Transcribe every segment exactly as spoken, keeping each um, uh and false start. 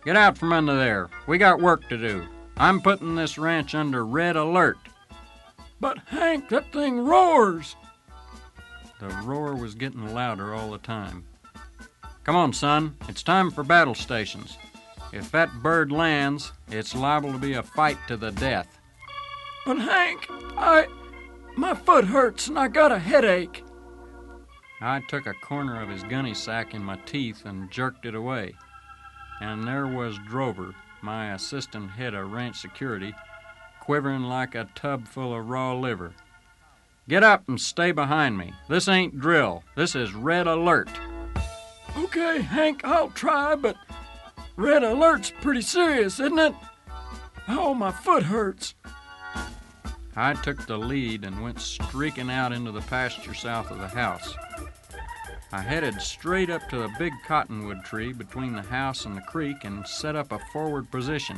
Get out from under there. We got work to do. I'm putting this ranch under red alert. But, Hank, that thing roars. The roar was getting louder all the time. Come on, son. It's time for battle stations. If that bird lands, it's liable to be a fight to the death. But, Hank, I... my foot hurts and I got a headache. I took a corner of his gunny sack in my teeth and jerked it away. And there was Drover, my assistant head of ranch security, quivering like a tub full of raw liver. Get up and stay behind me. This ain't drill. This is red alert. Okay, Hank, I'll try, but red alert's pretty serious, isn't it? Oh, my foot hurts. I took the lead and went streaking out into the pasture south of the house. I headed straight up to the big cottonwood tree between the house and the creek and set up a forward position.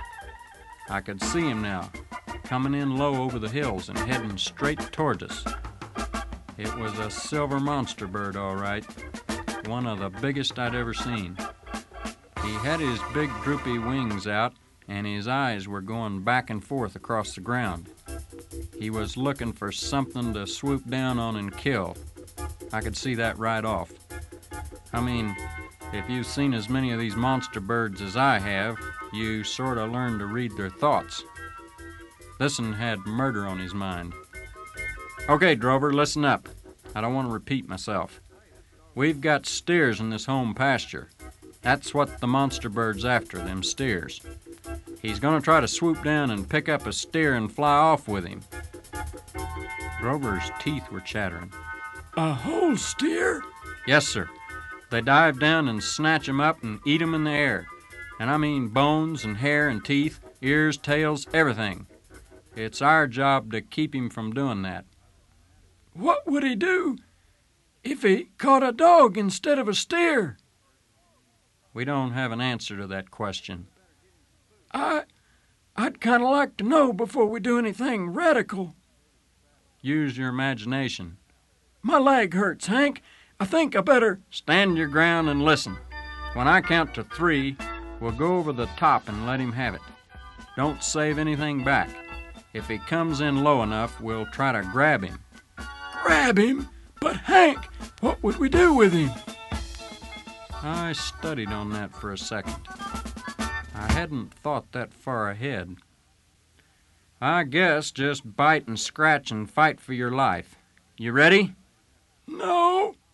I could see him now, coming in low over the hills and heading straight towards us. It was a silver monster bird, all right, one of the biggest I'd ever seen. He had his big droopy wings out, and his eyes were going back and forth across the ground. He was looking for something to swoop down on and kill. I could see that right off. I mean, if you've seen as many of these monster birds as I have, you sort of learn to read their thoughts. This one had murder on his mind. Okay, Drover, listen up. I don't want to repeat myself. We've got steers in this home pasture. That's what the monster bird's after, them steers. He's going to try to swoop down and pick up a steer and fly off with him. Drover's teeth were chattering. A whole steer? Yes, sir. They dive down and snatch him up and eat him in the air. And I mean bones and hair and teeth, ears, tails, everything. It's our job to keep him from doing that. What would he do if he caught a dog instead of a steer? We don't have an answer to that question. I... I'd kind of like to know before we do anything radical. Use your imagination. My leg hurts, Hank. I think I better... Stand your ground and listen. When I count to three, we'll go over the top and let him have it. Don't save anything back. If he comes in low enough, we'll try to grab him. Grab him? But, Hank, what would we do with him? I studied on that for a second. I hadn't thought that far ahead. I guess just bite and scratch and fight for your life. You ready? No.